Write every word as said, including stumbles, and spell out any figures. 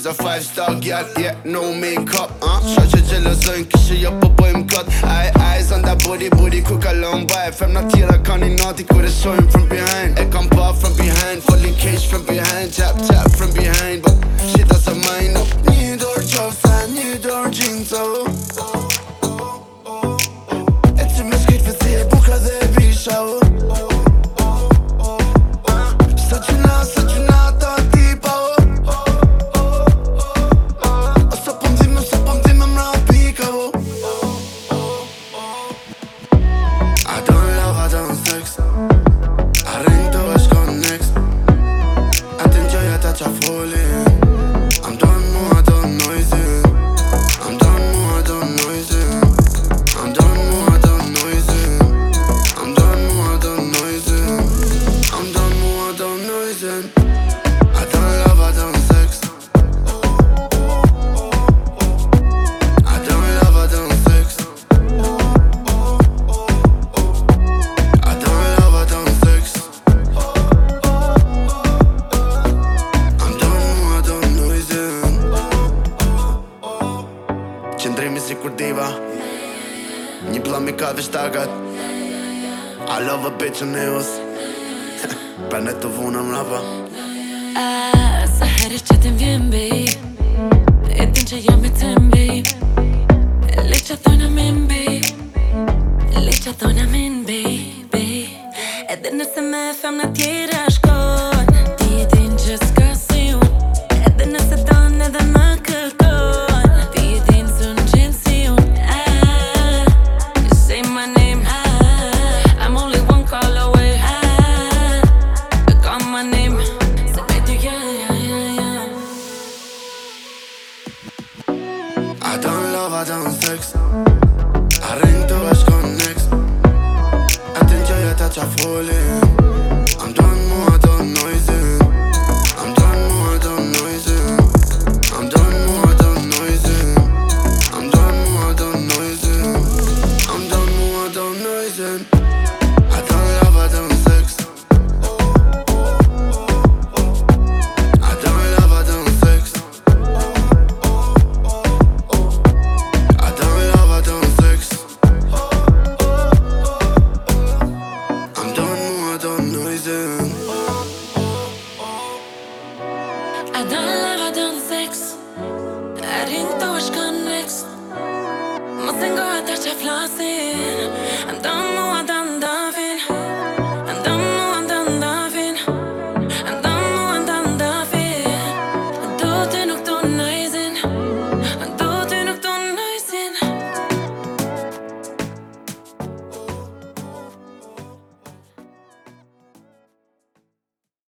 she's a five star girl, yeah, no makeup, uh Shoqe gjelozojnë kishe jo po bojmë kot Eye, eyes on that body, body ku kalon by Femna tjera kanë i nati kur e shojmë from behind E kam pa from behind, falling cage from behind Tap, tap from behind, but she doesn't mind no. Një dorë qofa, një dorë gjinco E që me shkejt vësi e buka dhe e bisha oh. I'm done more, done noising I'm done more, done noising I'm done more, done noising I'm done more, done noising I'm done more, done noising I done love, I done sex I done love, I done sex I done love, I done sex Qëndrimi si kur diva Një plami ka dhe shtakat I love a bitch në neos Pra ne të vunë më rapa Ah, sa herë që t'im vjen, babe E din që jam i tem, babe Le që thona min, babe Le që thona min, babe Edhe nëse me femna tjera shkon Ti e din që s'ka si unë Edhe nëse ton edhe më kërkon I done love, I done sex I ring to a shkon next I t'in gjoja ta qa folin I'm done more, done noising I'm done more, done noising I'm done more, done noising I'm done more, done noising I'm done more, done noising I done love, I done sex I done love, I done sex I done love, I done sex I ring to a shkon next Mos e ngoja ta qa flasin